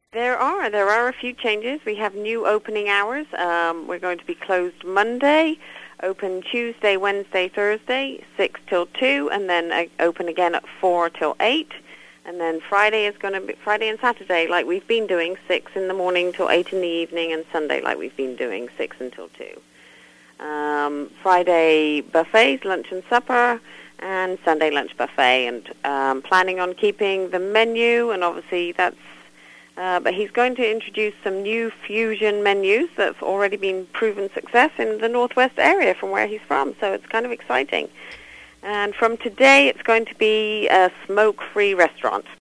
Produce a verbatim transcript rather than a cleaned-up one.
There are. There are a few changes. We have new opening hours. Um, we're going to be closed Monday, open Tuesday, Wednesday, Thursday, six till two, and then uh, open again at four till eight. And then Friday is going to be Friday and Saturday, like we've been doing, six in the morning till eight in the evening, and Sunday, like we've been doing, six until two. Um, Friday buffets, lunch and supper, and Sunday lunch buffet. And um, planning on keeping the menu, and obviously that's. Uh, but he's going to introduce some new fusion menus that's already been proven success in the Northwest area from where he's from. So it's kind of exciting. And from today, it's going to be a smoke-free restaurant.